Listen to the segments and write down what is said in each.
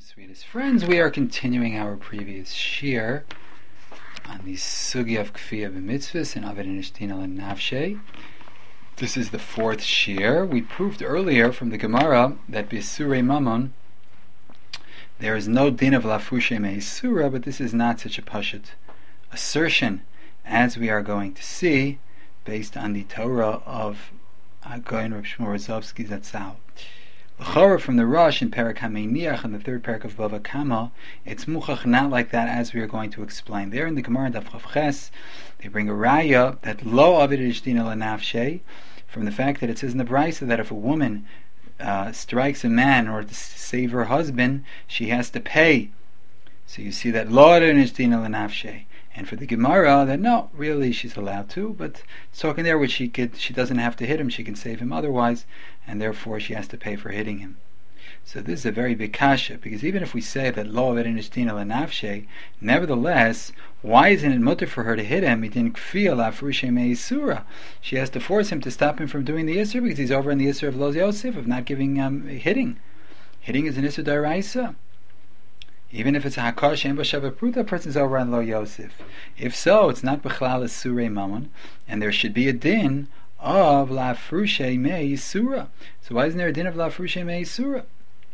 Sweetest friends, we are continuing our previous shir on the sugi of kfiyah b'mitzvahs and aved nishtina l'nafshei. This is the fourth shir. We proved earlier from the Gemara that b'surei mamon there is no din of lafushe me'isura, but this is not such a pashut assertion as we are going to see based on the Torah of Agoyin Reb Shmuel Rozovsky Zatzal. L'chora from the Rosh in Perek HaMeiniach in the third Perek of Bava Kama, it's muchach not like that as we are going to explain. There in the Gemara Daf Chav Ches, they bring a raya that lo avid ishdina l'nafshei from the fact that it says in the Brisa that if a woman strikes a man in order to save her husband, she has to pay. So you see that lo avid ishdina l'nafshei. And for the Gemara, that no, really she's allowed to, but it's talking there which she doesn't have to hit him, she can save him otherwise, and therefore she has to pay for hitting him. So this is a very big kasha, because even if we say that lo avedin ishtina l'nafshei, nevertheless, why isn't it mutter for her to hit him? He didn't feel lafrushe me'isura. She has to force him to stop him from doing the isur because he's over in the isur of lo yosef, of not giving hitting. Hitting is an isur d'oraisa. Even if it's a hakash and b'shavapruta, a person's over on lo yosef. If so, it's not b'chlal surei mamon, and there should be a din of lafrushe me'isura. So why isn't there a din of lafrushe me'isura?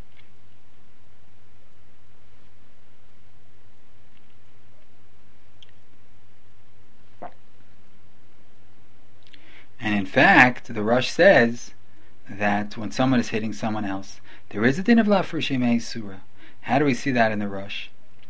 And in fact, the Rosh says that when someone is hitting someone else, there is a din of lafrushe me'isura. How do we see that in the Rosh?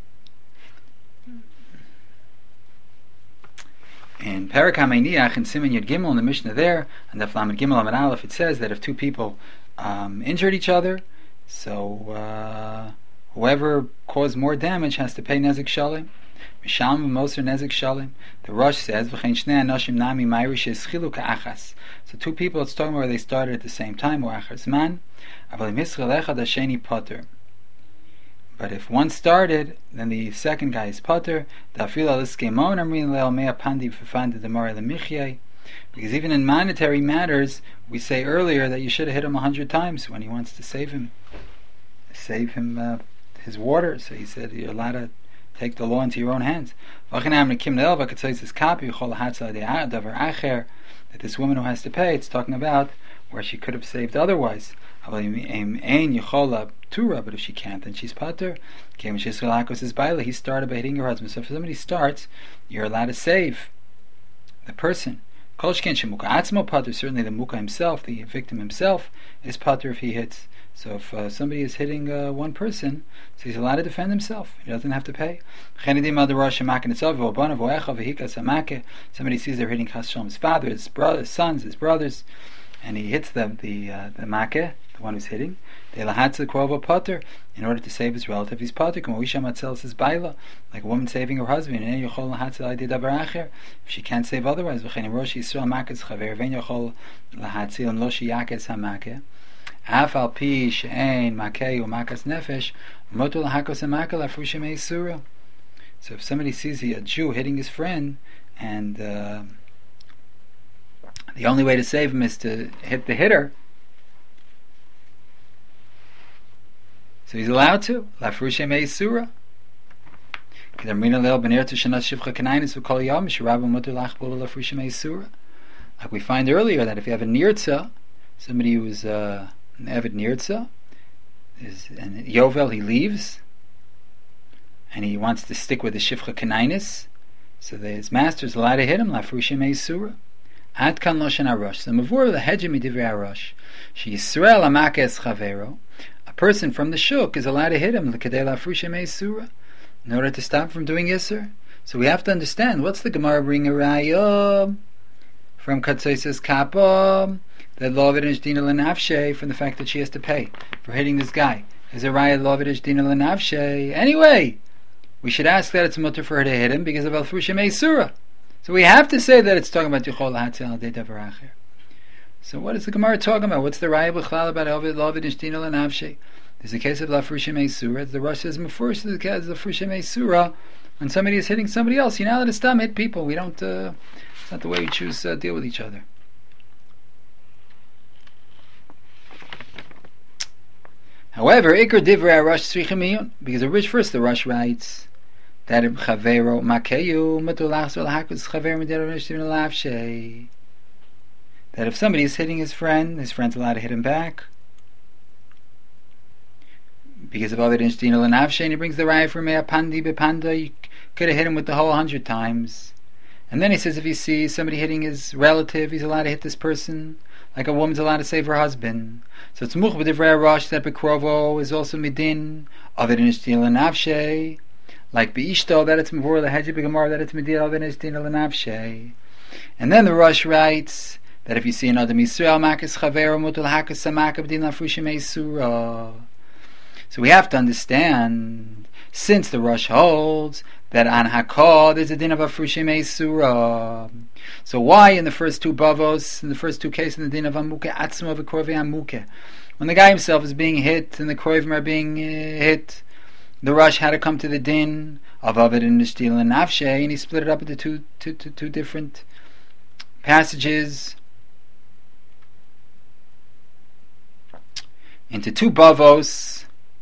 In Perek HaMeiniach in Siman Yud Gimel in the Mishnah there, and the Lamed Gimel Amud Aleph, it says that if two people injured each other, so whoever caused more damage has to pay Nezik Shalim. Mishalm v'moser Nezik Shalim. The Rosh says v'chein shnei anoshim nami mayri she'eschilu ka'achas. So two people, it's talking about where they started at the same time, or achar zman. Aval im hischel echad hasheni poter. But if one started, then the second guy is pater. Because even in monetary matters, we say earlier that you should have hit him 100 times when he wants to save him his water. So he said you're allowed to take the law into your own hands. That this woman who has to pay, it's talking about where she could have saved otherwise. But if she can't, then she's pater. He started by hitting her husband. So if somebody starts, you're allowed to save the person. Certainly the muka himself, the victim himself, is pater if he hits. So if somebody is hitting one person, so he's allowed to defend himself. He doesn't have to pay. Somebody sees they're hitting his father, his brother, his sons, his brothers, and he hits them, the makeh, the one who's hitting. In order to save his relative, he's pater. Like a woman saving her husband. If she can't save otherwise, so if somebody sees a Jew hitting his friend, and the only way to save him is to hit the hitter, so he's allowed to. Like we find earlier that if you have a nirtza, somebody who is an avid nirtza, and Yovel, he leaves, and he wants to stick with the shivcha kanainis, so his master is allowed to hit him. Lafrushe me'isura. Ad kan loshen arosh. So mavur lehejem midivrei arosh. She Yisrael amakes chavero. A person from the shuk is allowed to hit him in order to stop from doing Yisr. So we have to understand what's the Gemara bringing a raya from Katsoises Kappa that lo avid ishdina l'nafshei from the fact that she has to pay for hitting this guy. Is a raya lo avid ishdina l'nafshei? Anyway, we should ask that it's mutter for her to hit him because of al-frusha me'isura. So we have to say that it's talking about Yuchol Hatzel de Davar Acher. So what is the Gemara talking about? What's the Raya B'chlal about Ovid Lovid Ishtina L'Navshei? There's a case of Lafrusha Me'isura. The Rosh says first the case of Lafrusha Me'isura. When somebody is hitting somebody else, you're not allowed to stop hit people. We don't. It's not the way you choose to deal with each other. However, Iker Divrei Rosh Tzricha, because the Rosh writes that if Chavero Makeyu Matulach Zolhakus Chaver Mederav Lavshay, that if somebody is hitting his friend's allowed to hit him back. Because of Ovid Inshdin Nafshay, and he brings the raya for Mea Pandi Bepanda, you could have hit him with the whole 100 times. And then he says if he sees somebody hitting his relative, he's allowed to hit this person, like a woman's allowed to save her husband. So it's Much B'divrei Rosh that Bekrovo is also Midin, Ovid Inshdin Nafshay, like Beishto, that it's Mavur Lahedji Begamar, that it's Midin Ovid Inshdin Nafshay. And then the Rosh writes that if you see an Adam Yisrael, Makas Chaver, Mutul Hakas Samak Abdin Lafrushim Eisura. So we have to understand, since the Rosh holds that on Hakod there's a din of Afrushim Eisura. So why in the first two bavos, in the first two cases, in the din of Amuke, Atzma v'Krovi Amuke, when the guy himself is being hit and the Krovim are being hit, the Rosh had to come to the din of Avid and Nishtil and Nafshe, and he split it up into two different passages, into two bavos.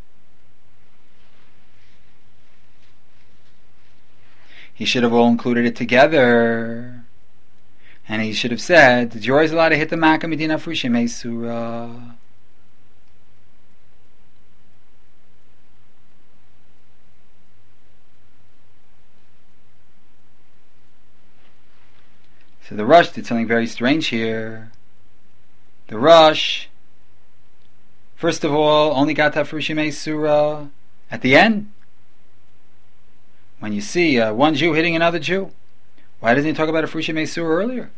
He should have all included it together, and he should have said that you're always allowed to hit the Makkah Medina Frushim Eisura. So the Rosh did something very strange here. The Rosh, first of all, only got to Frushim Eisura at the end. When you see one Jew hitting another Jew, why doesn't he talk about a Frushim Eisura earlier?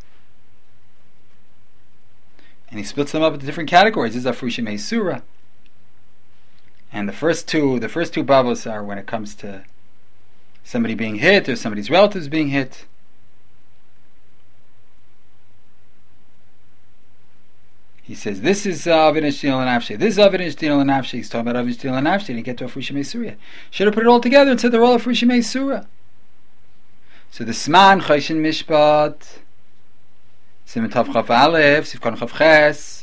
And he splits them up into different categories. This is a Frushim Eisura. And the first two bavos are when it comes to somebody being hit or somebody's relatives being hit. He says, this is Avid and Shdil and Nafshe. This is Avid and Shdil and Nafshe. He's talking about Avid and Shdil and Nafshe, and he get to a Frushim Eisura. Should have put it all together and said they're all a Frushim Eisura. So the Sman, Choshen Mishpat, Siman Tav Chav Aleph, Sivkon Chav Ches,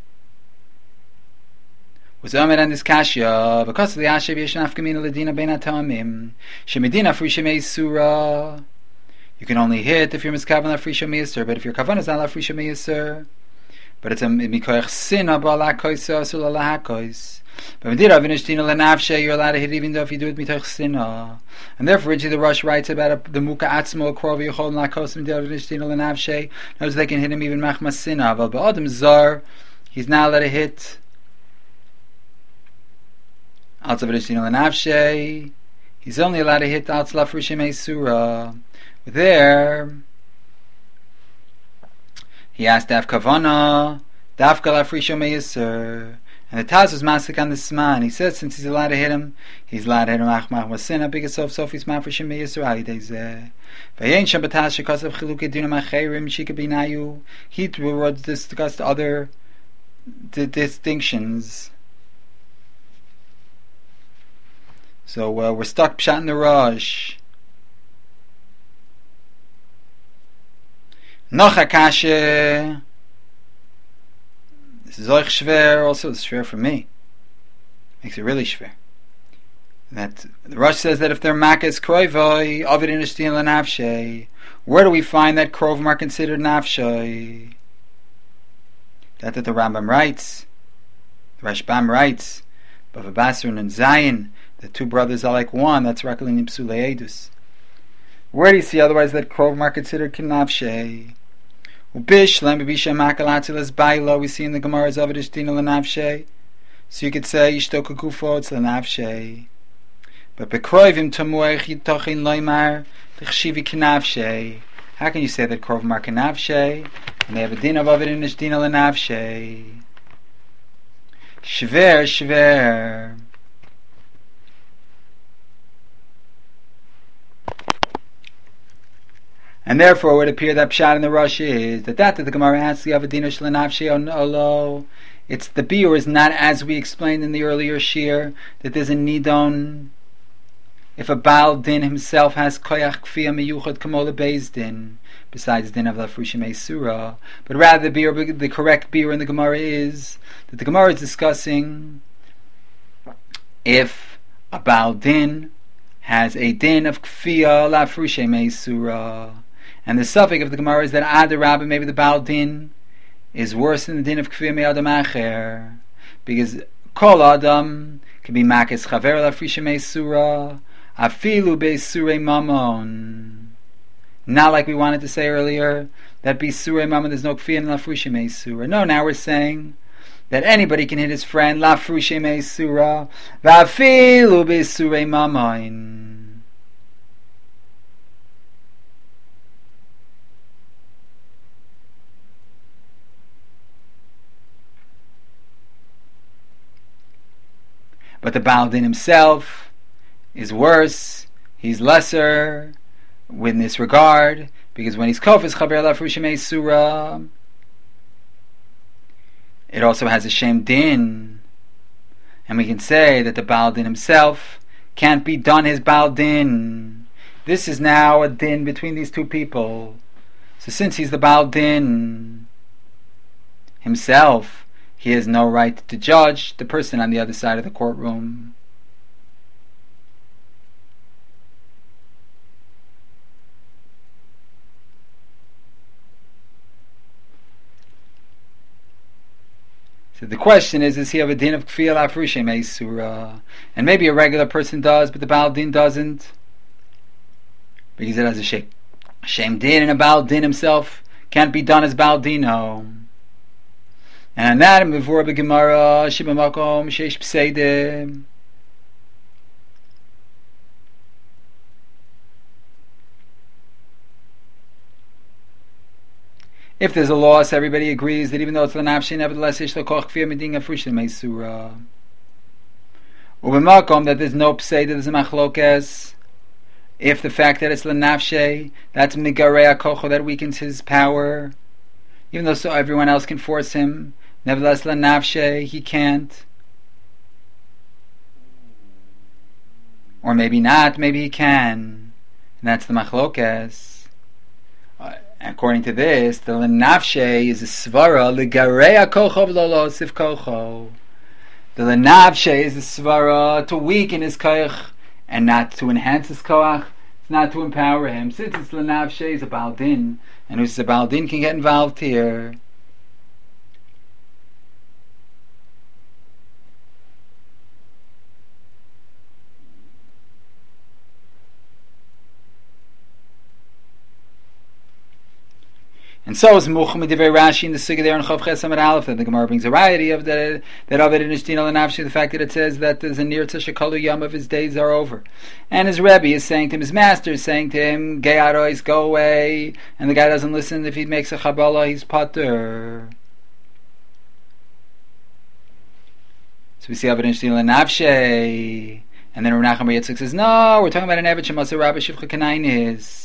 was Omer and this Kashya, because of the Ashev Yesh Nafkamina Ledina Bein HaTamim, Shemedina Frushim Eisura. You can only hit if you're Miskavan La Frushim Eisura, but if your Kavan is not La Frushim Eisura, but it's a mikoyach sina ba'alakois asul alahakois. But medira v'nishtinu lenafshe, you're allowed to hit even though if you do it mikoyach sina. And therefore, the Rosh writes about the muka atzmo krovi yechol lakos medira v'nishtinu lenafshe. Knows they can hit him even machmas sina. But ba'adam zar, he's now allowed to hit alza v'nishtinu lenafshe. He's only allowed to hit alza lafrushim eisura. There, he asked Daf Kavana, Daf Kalafrisho Meyiser, and the Taz was masik on this man. He said since he's allowed to hit him, he's allowed to hit him Achmach Masina, because Sof he's Mafrishim Meyiser Alidezeh. Vayin Shabbatas because of Chiluke Dinam Acherim Shika Binayu. He discussed other distinctions. So we're stuck pshat in the Rosh. Noch a kashe. This is euch schwer, also it's schwer for me. Makes it really schwer. That the Rosh says that if they're makas kroivoi, ovid inishtin lenafshe, where do we find that krovim are considered nafshe? That the Rambam writes, the Rashbam writes, Bava Basra and Zayin, the two brothers are like one, that's Rakalin Psulei Edus. Where do you see otherwise that krovim are considered kinafshe? Ubish lem b'bisha makalatzilas bailo. We see in the Gemara's of it dina lenafshe. So you could say ishto kukufo it's lenafshe. But bekroivim tamuach yitochin loymar t'chshivi kinafshe. How can you say that krovim are kinafshe and they have a din of it in dina lenafshe? Shver. And therefore, it would appear that pshat in the Rosh is that the Gemara asks the Avadina Shlenafshe on Olo. It's the biur is not as we explained in the earlier shir that there's a nidon if a Baal Din himself has koyach kfiyah miyuchad kamola beis din besides din of lafrushim eisura, but rather the correct biur in the Gemara is that the Gemara is discussing if a Baal Din has a din of Kfiya Lafrushe Meisura, and the suffix of the Gemara is that Adarabba, maybe the Baal Din is worse than the din of Kfiya Me'adam Acher, because Kol Adam can be Makes Chaver Lafrushe Meisura, Afilu Beisure Mamon. Not like we wanted to say earlier, that Beisure Mamon there's no Kfiya in Lafrushe Meisura. No, now we're saying that anybody can hit his friend, Lafrushe Meisura, Vafilu Beisure Mamon. But the Baal Din himself is worse, he's lesser in this regard, because when he's Kofis Chaber Lafrushe Meisura, it also has a Shem Din, and we can say that the Baal Din himself can't be done his Baal Din. This is now a Din between these two people. So since he's the Baal Din himself, he has no right to judge the person on the other side of the courtroom. So the question is he have a din of Kfiya Lafrushe Meisura? And maybe a regular person does, but the Baal Din doesn't, because it has a Shem Din, and a Baal Din himself can't be done as Baal Dino. And on that, Mivur B'Gemara Shibamakom Sheish Pseidim. If there's a loss, everybody agrees that even though it's Lanafshi, nevertheless Ish L'Koch Kfir Medin Afrushim Meisura. Ubemakom, that there's no Psei, that there's a Machlokes. If the fact that it's Lanafshi, that's Migarei HaKocho, that weakens his power. Even though so everyone else can force him, nevertheless Lanafshi, he can't. Or maybe not, maybe he can. And that's the Machlokes. According to this, the Lenafshe is a svara legareya kocho v'lo losif kocho. The Lenafshe is a svara to weaken his koach and not to enhance his koach. It's not to empower him. Since it's Lenafshe, is a Baal Din, and who's a Baal Din can get involved here. And so is Mucham Divrei Rashi in the Sugya there in Chav Ches Amud Aleph, that the Gemara brings a variety of that Ovid and Ishtina L'Nafshi, the fact that it says that there's a near to Shekalu Yom of his days are over. And his Rebbe is saying to him, his master is saying to him, Gei Arois, go away. And the guy doesn't listen. If he makes a Chabbalah, he's Pater. So we see Ovid and Ishtina L'Nafshi. And then Rav Nachman Bar Yitzchak says, no, we're talking about an Eved Shemasa Rabbi Shivcha Kanainis.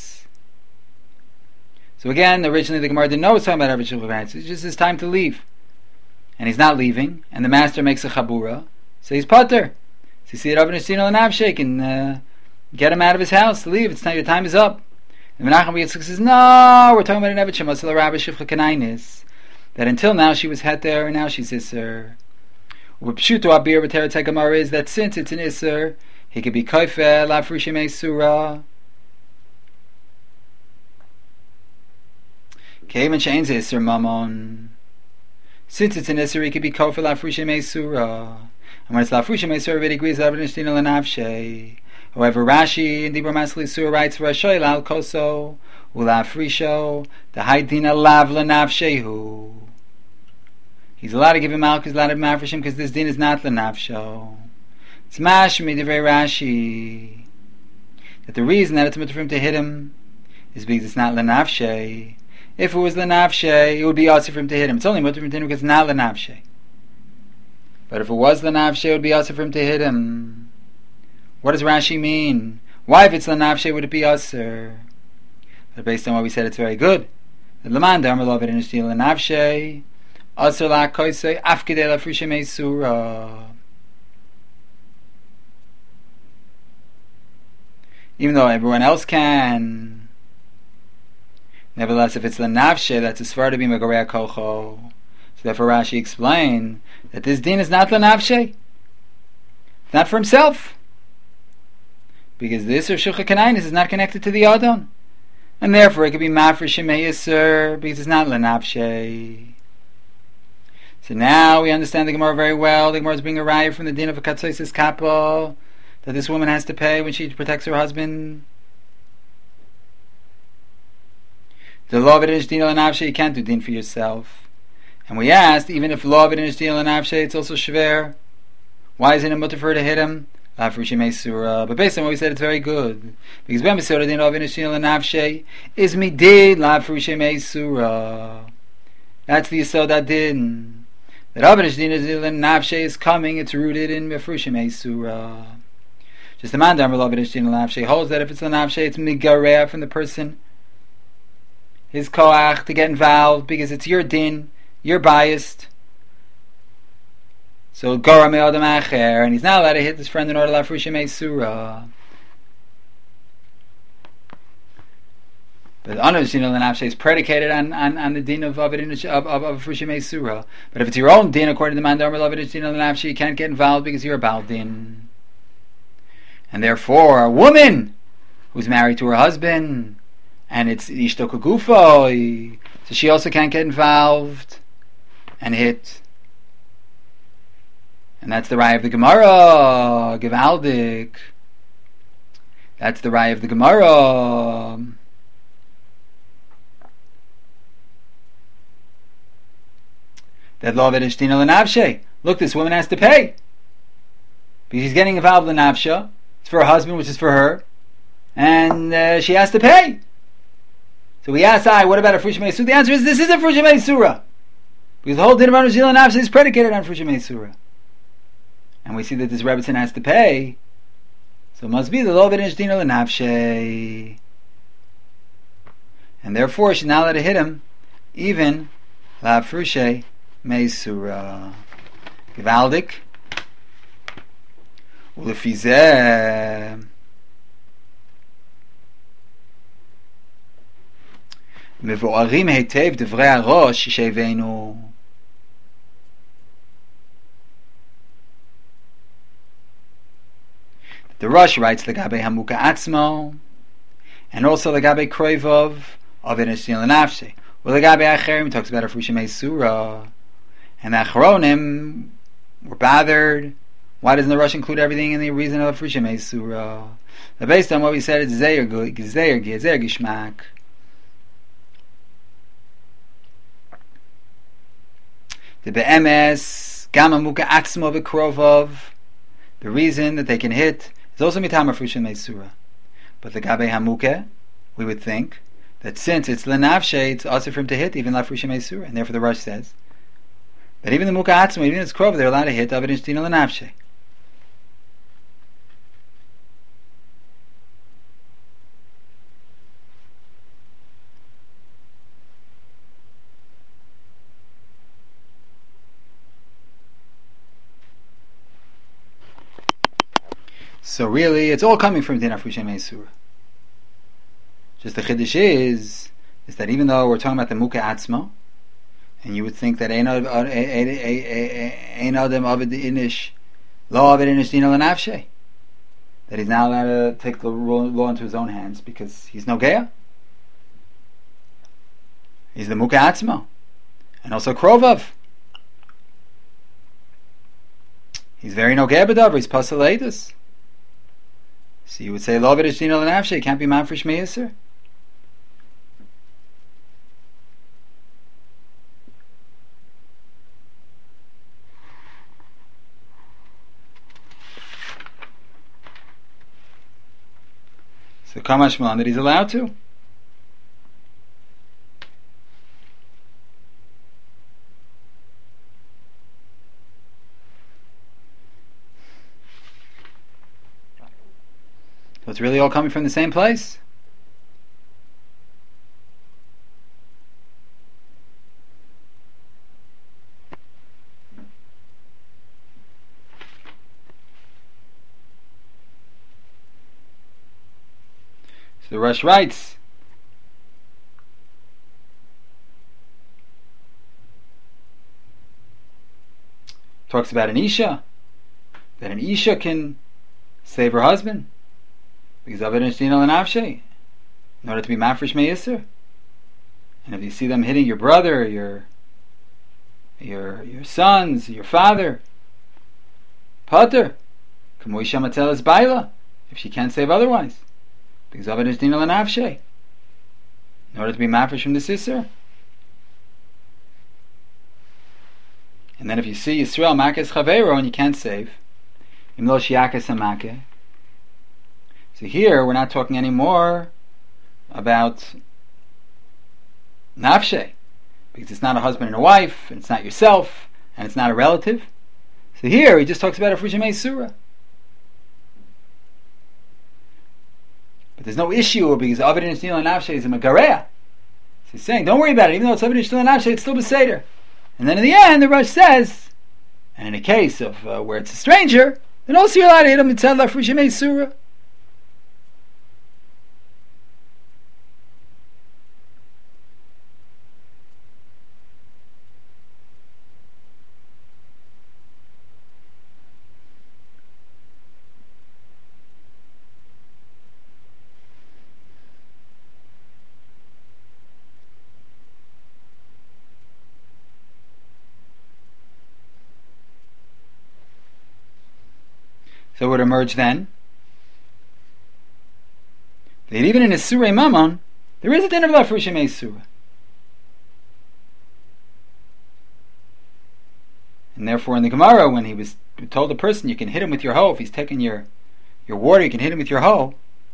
So again, originally the Gemara didn't know it was talking about Rabbi Shimon. It's just his time to leave. And he's not leaving, and the master makes a chabura, so he's pater. So you see that Rabbi Nishino and Avshek and get him out of his house, leave, it's time, your time is up. And Menachem Bar Yitzchak says, no, we're talking about an Eved Shemasa Rabbi Shivcha Kanainis, that until now she was heter, and now she's Isser. Pshuto Abir B'Teretz HaGemara is that since it's an Isser, he could be Koifel, Lafrushe Meisura. Since it's an Isser, he could be Kofel Lafrushe Meisura. And when it's Lafrushe Meisura, everybody agrees that it's Nishtina L'Nafshe. However, Rashi in Dibur Masli Surah writes, Rashoy Lal Koso, Ulafrisho, the Haidina Lav L'Nafshehu. He's allowed to give him Malchus, he's allowed to give him Afrishim, because this din is not L'Nafsho. It's Mashmi Divrei Rashi, that the reason that it's mutter for him to hit him is because it's not L'Nafshe. If it was L'Nafshe, it would be also for him to hit him. It's only mutter for him to hit him because it's not L'Nafshe. But if it was L'Nafshe, it would be also for him to hit him. What does Rashi mean? Why, if it's L'Nafshe, would it be Aser? But based on what we said, it's very good. The Laman Damar Lovet in Ishtil L'Nafshe, Aser La'koisei, Afkidei La'frishe Meisura. Even though everyone else can. Nevertheless, if it's L'Nafshe, that's a Svar to be Megarei HaKocho. So therefore Rashi explained that this din is not L'Nafshe. not for himself. Because the Isser Shilcha Kanainis is not connected to the Adon. And therefore it could be Mafresh Shemei Yisr, because it's not Lenafshe. So now we understand the Gemara very well. The Gemara is bringing a raya from the din of a Katsoisis Kappa, that this woman has to pay when she protects her husband. The law of it is din Lenafshe, you can't do din for yourself. And we asked, even if law of it is din Lenafshe, it's also shver. Why isn't it mutter for her to hit him? But based on what we said, it's very good. Because when we said the din of it is din Lenafshe, is midid la frushe meisura. That's the yisod that din. That Avinish din Lenafshe is coming, it's rooted in Mefrushim Eisura. Just the man down below Avinish din Lenafshe holds that if it's Lenafshe, it's migareah from the person, his koach, to get involved, because it's your din, you're biased. So Gora me'adam acher, and he's not allowed to hit his friend in order to Lafrushim Eisura. But Avinish din Lenafshe is predicated on the din of Frushim Eisura. But if it's your own din, according to the Mandar Avinish din Lenafshe, you can't get involved because you're a Baal din. And therefore, a woman who's married to her husband, and it's Ishto Kagufo, so she also can't get involved and hit. And that's the raya of the Gemara, Givaldik. That's the raya of the Gemara. That law of Edish Dina Lenavshe. Look, this woman has to pay. Because she's getting involved in Navsha. It's for her husband, which is for her. And she has to pay. So we asked, what about a Frushim Eisura? The answer is, this isn't Frushim Eisura. Because the whole din of Edish Dina Lenavshe is predicated on Frushim Eisura. And we see that this Rebbetzin has to pay. So it must be the law of Edish Dina Lenavshe. And therefore, she's not allowed to hit him, even La Frushe Meisura. Gewaldig. Ulefizeh. מבוארים היטב דברי הראש שהבאנו. The Rosh writes לגבי המוקה עצמו, and also לגבי קרויבov of Edish Dina Lenafshe. ולגבי האחרים talks about Frushim Eisura. And the Achronim were bothered. Why doesn't the Rosh include everything in the reason of Frushim Eisura? But based on what we said, it's Zeir Gishmak. The Be'emes, Gama Muka Atzmo V'Krovov, the reason that they can hit is also Mitama Frushim Eisura. But the Gabe Hamuke, we would think that since it's Lenavshe, it's also for him to hit even La Frushim Eisura. And therefore the Rosh says that even the Muka Atzmo, even its Krov, they're allowed to hit Avinish Dina Lenavshe. So really, it's all coming from Dina Frushim Eisura. Just the Chiddush is that even though we're talking about the Muka Atzmo, and you would think that Ein Adam Avid Inish, Law Avid Inish Dina Lenavshe, that he's not allowed to take the law into his own hands because he's Nogea. He's the Muka Atzmo. And also Krovov. He's very Nogea B'davar, he's Pasal Eidus. So you would say, Law Avid Inish Dina Lenavshe, can't be Mafresh Meisur. So Kamash Malan that he's allowed to. So it's really all coming from the same place. So the Rosh writes, talks about an Isha that an Isha can save her husband because of it in Shdina L'Nafshe, in order to be Mafresh Me'Yisr. And if you see them hitting your brother, your sons, your father, Pater, Kamoisha Matel is Baila, if she can't save otherwise, because of it is Dina L'Nafshe, in order to be Mafresh from the Sisser. And then if you see Yisrael Makes Chavero and you can't save, Imlo Shiakas Hamake. So here we're not talking anymore about Nafshe, because it's not a husband and a wife, and it's not yourself, and it's not a relative. So here he just talks about a Frushimei Surah. But there's no issue because Avid and Shnila Nafshe is a Megareah. So he's saying, don't worry about it, even though it's Avid and Shnila Nafshe, it's still Beseder. And then in the end, the Rosh says, and in a case of where it's a stranger, then also you're allowed to hit him mitzad la Frushimei Surah. So it would emerge then that even in a Surah Mammon, there is a din of La Frushimei Surah. And therefore in the Gemara, when he was told the person you can hit him with your hoe, if he's taking your water, you can hit him with your hoe.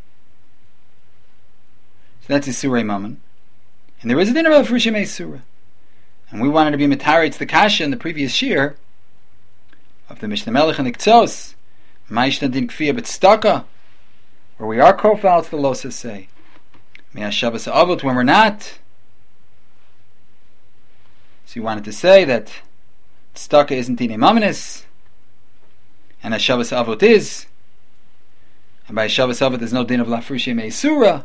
So that's a Surah Mammon. And there is a din of La Frushimei Surah. And we wanted to be Mataritz the Kasha in the previous Shir of the Mishnah Melech and the K'tzos, Ma'ishna din kfiyah b'tzedakah, where we are kofal, the Losas say. Me'ashavas avot, when we're not. So you wanted to say that tzedakah isn't dinei mamanis, and ashavas avot is, and by ashavas avot there's no din of la frushimei surah.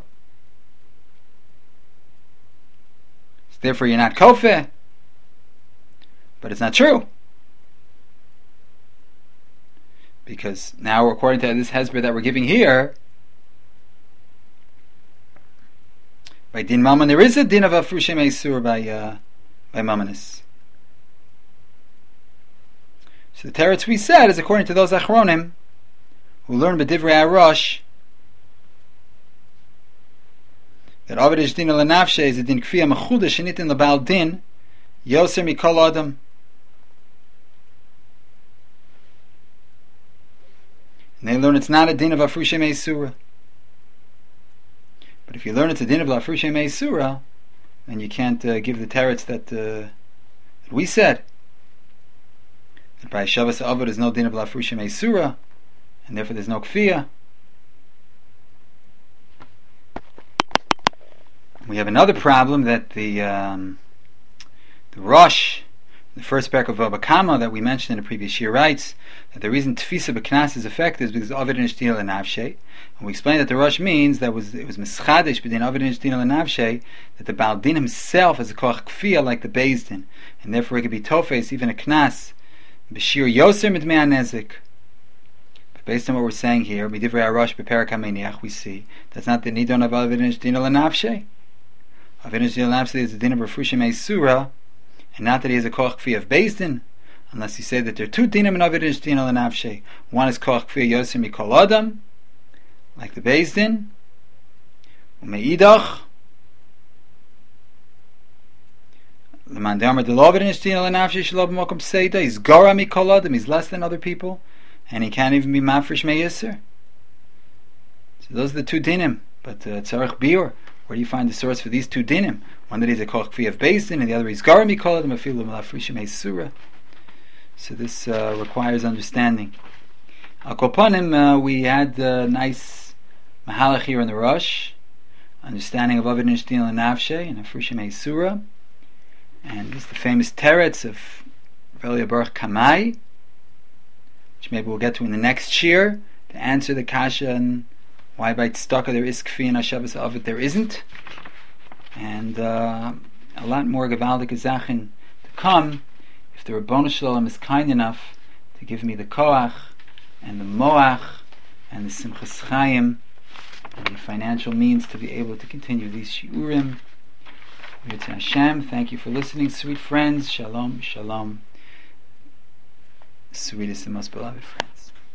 So therefore you're not kofeh. But it's not true. Because now, according to this hesber that we're giving here, by din mammon there is a din of afrushim eisur by mammonis. So the teretz we said is according to those achronim who learn b'divrei Arosh that Aved ish din l'nafshe is a din kfiyah mechudah shenitin l'bal din yoser mikol adam. And they learn it's not a din of Afrushim Eisura. But if you learn it's a din of Afrushim Eisura, then you can't give the teretz that we said. That by Shavas Avod there's no din of Afrushim Eisura, and therefore there's no kfiyah. We have another problem that the Rosh, the first parak of Baba Kama that we mentioned in the previous year, writes that the reason Tfisa B'Knas is effective is because Ovid and Shtina L'Navshe. And we explained that the Rosh means that it was Mischadish between Ovid and Shtina L'Navshe, that the Baal Din himself is a Koach Kfiyah like the Beis Din, and therefore it could be Tofes, even a Knas, B'Shir Yoser Midmei HaNezik. But based on what we're saying here, Midivrei Arosh B'Perak HaMeniach, we see that's not the Nidon of Ovid and Shtina L'Navshe. Ovid and Shtina L'Navshe is the Din of Refrushim Eisura, and not that he has a koach kfiyah of Beis Din, unless you say that there are two dinim in Ovid and Shtina L'Nafshe. One is koach kfiyah yoser mikol adam, like the Beis Din, umeidach l'man de'amar de l'Ovid and Shtina L'Nafshe shelo b'mokom seida. He's gora mikol adam, he's less than other people, and he can't even be mafresh me'yisr. So those are the two dinim. But tzarech biur, where do you find the source for these two dinim? One that is a koch kfiyah of Beis Din, and the other is gar mikol adam afilu malafrishim eisura. So this requires understanding. Al kol panim, we had a nice mahalach here in the Rosh, understanding of Ovid and Shtina L'Nafshe and Afrushim eisura, and this is the famous teretz of Rav Baruch Kamai, which maybe we'll get to in the next shir to answer the kasha and why by tzedakah there is kfiyah and Hashavas Ovid there isn't. And a lot more Gavaldik Zachen to come if the Rabbanu Shalom is kind enough to give me the koach and the moach and the simchas chayim and the financial means to be able to continue these shiurim. Yirtzeh Hashem, thank you for listening, sweet friends. Shalom, shalom, sweetest and most beloved friends.